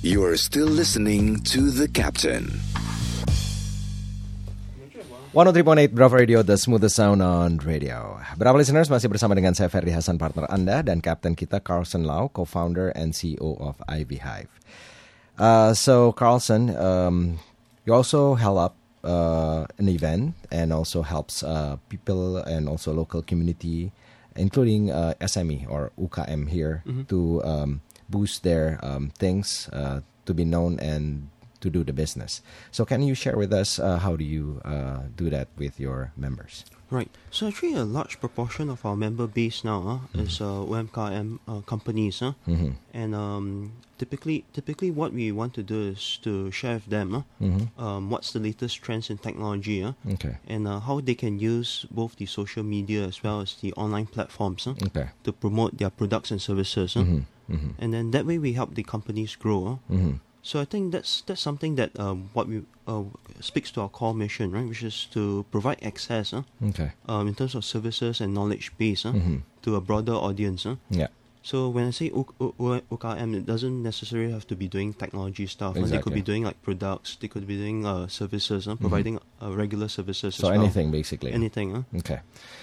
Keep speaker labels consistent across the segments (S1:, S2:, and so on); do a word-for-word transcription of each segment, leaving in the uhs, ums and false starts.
S1: You are still listening to The Captain.
S2: one oh three point eight Bravo Radio, the smoothest sound on radio. Bravo listeners, masih bersama dengan saya Ferdi Hasan, partner Anda, dan Kapten kita Carlson Lau, co-founder and C E O of Ivy Hive. Uh, so Carlson, um, you also held up uh, an event and also helps uh, people and also local community, including uh, S M E or U K M here, mm-hmm. to um, boost their um, things uh, to be known and to do the business. So can you share with us uh, how do you uh, do that with your members?
S3: Right. So actually a large proportion of our member base now uh, mm-hmm. is uh, U M K M uh, companies. Uh, mm-hmm. And um, typically typically what we want to do is to share with them uh, mm-hmm. um, what's the latest trends in technology uh,
S2: okay.
S3: and uh, how they can use both the social media as well as the online platforms uh,
S2: okay.
S3: to promote their products and services. Uh, mm-hmm. Mm-hmm. And then that way we help the companies grow. Uh, mm-hmm. So I think that's that's something that um, what we uh, speaks to our core mission, right? Which is to provide access, uh,
S2: okay,
S3: um, in terms of services and knowledge base, uh, mm-hmm. to a broader audience. Uh.
S2: Yeah.
S3: So when I say U K M, it doesn't necessarily have to be doing technology stuff.
S2: Exactly.
S3: Uh. They could be doing like products. They could be doing uh, services, uh, providing mm-hmm. uh, regular services.
S2: So
S3: as well.
S2: anything basically.
S3: Anything. Uh.
S2: Okay.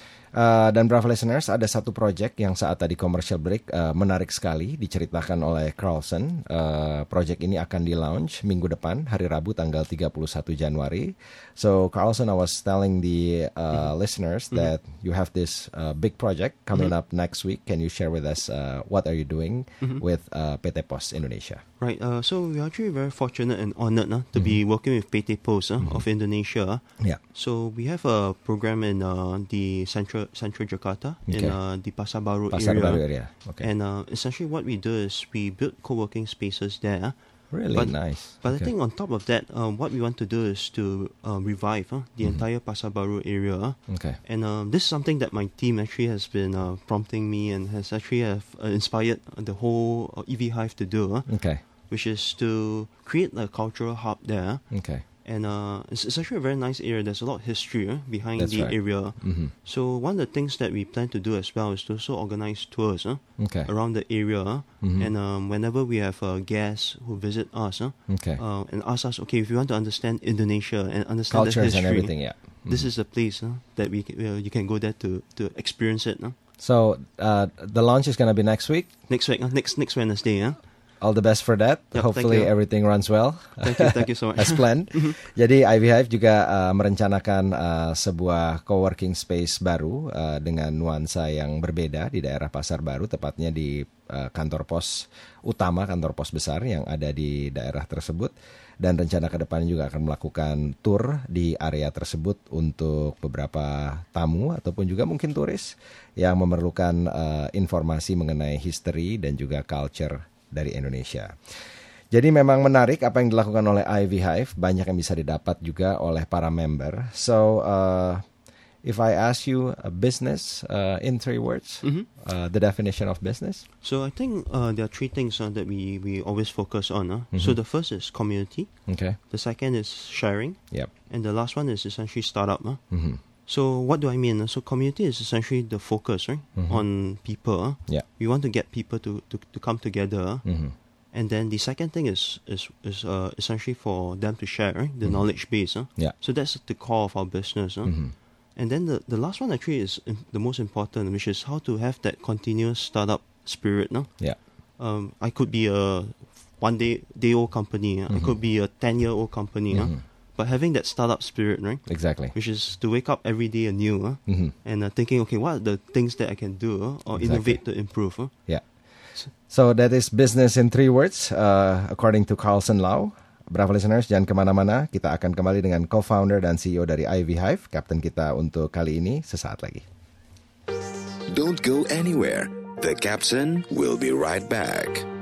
S2: Uh, dan Bravo listeners, ada satu project yang saat tadi commercial break uh, menarik sekali diceritakan oleh Carlson. Uh, project ini akan di-launch minggu depan, hari Rabu tanggal tiga puluh satu Januari. So Carlson, I was telling the uh, mm-hmm. listeners that mm-hmm. you have this uh, big project coming mm-hmm. up next week. Can you share with us uh, what are you doing mm-hmm. with uh, P T Pos Indonesia?
S3: Right. Uh, so we're actually very fortunate and honored uh, to mm-hmm. be working with P T Pos uh, mm-hmm. of Indonesia.
S2: Yeah.
S3: So we have a program in uh, the central Central Jakarta, okay. in uh, the Pasar Baru
S2: Pasar
S3: area.
S2: Baru area. Okay.
S3: And uh, essentially what we do is we build co-working spaces there.
S2: Really
S3: but,
S2: nice.
S3: But
S2: okay.
S3: I think on top of that, um, what we want to do is to uh, revive uh, the mm-hmm. entire Pasar Baru area.
S2: Okay.
S3: And um, this is something that my team actually has been uh, prompting me and has actually have, uh, inspired the whole uh, Ivy Hive to do. Uh,
S2: okay.
S3: Which is to create a cultural hub there.
S2: Okay.
S3: And uh, it's, it's actually a very nice area. There's a lot of history uh, behind
S2: That's
S3: the
S2: right.
S3: area.
S2: Mm-hmm.
S3: So one of the things that we plan to do as well is to also organize tours uh,
S2: okay.
S3: around the area. Uh,
S2: mm-hmm.
S3: And um, whenever we have uh, guests who visit us uh,
S2: okay.
S3: uh, and ask us, okay, if you want to understand Indonesia and understand
S2: cultures
S3: the history,
S2: and everything, yeah. Mm-hmm.
S3: This is a place uh, that we uh, you can go there to, to experience it. Uh.
S2: So uh, the launch is going to be next week?
S3: Next week, uh, next next Wednesday. Uh.
S2: All the best for that.
S3: Yep,
S2: Hopefully everything runs well.
S3: Thank you, thank you so much.
S2: As planned. Jadi Ivy Hive juga uh, merencanakan uh, sebuah co-working space baru uh, dengan nuansa yang berbeda di daerah Pasar Baru, tepatnya di uh, kantor pos utama, kantor pos besar yang ada di daerah tersebut. Dan rencana ke depan juga akan melakukan tour di area tersebut untuk beberapa tamu ataupun juga mungkin turis yang memerlukan uh, informasi mengenai history dan juga culture dari Indonesia. Jadi memang menarik apa yang dilakukan oleh Ivy Hive, banyak yang bisa didapat juga oleh para member. So, uh, if I ask you a business uh, in three words, mm-hmm. uh, the definition of business?
S3: So I think uh, there are three things uh, that we, we always focus on. Uh. Mm-hmm. So the first is community.
S2: Okay.
S3: The second is sharing.
S2: Yep.
S3: And the last one is essentially startup. Uh.
S2: Mm-hmm.
S3: So what do I mean? So community is essentially the focus, right, mm-hmm. on people.
S2: Yeah.
S3: We want to get people to, to, to come together. Mm-hmm. And then the second thing is is is uh, essentially for them to share, right, the mm-hmm. knowledge base. Uh.
S2: Yeah.
S3: So that's the core of our business. Uh. Mm-hmm. And then the, the last one actually is the most important, which is how to have that continuous startup spirit. No?
S2: Yeah.
S3: Um, I could be a one day day old company. Uh. Mm-hmm. I could be a ten year old company. Mm-hmm. Uh. But having that startup spirit, right?
S2: Exactly.
S3: Which is to wake up every day anew uh, mm-hmm. and uh, thinking, okay, what are the things that I can do uh, or exactly. innovate to improve? Uh?
S2: Yeah. So that is business in three words, uh, according to Carlson Lau. Bravo listeners, jangan kemana-mana. Kita akan kembali dengan co-founder dan C E O dari Ivy Hive, kapten kita untuk kali ini sesaat lagi.
S1: Don't go anywhere. The Captain will be right back.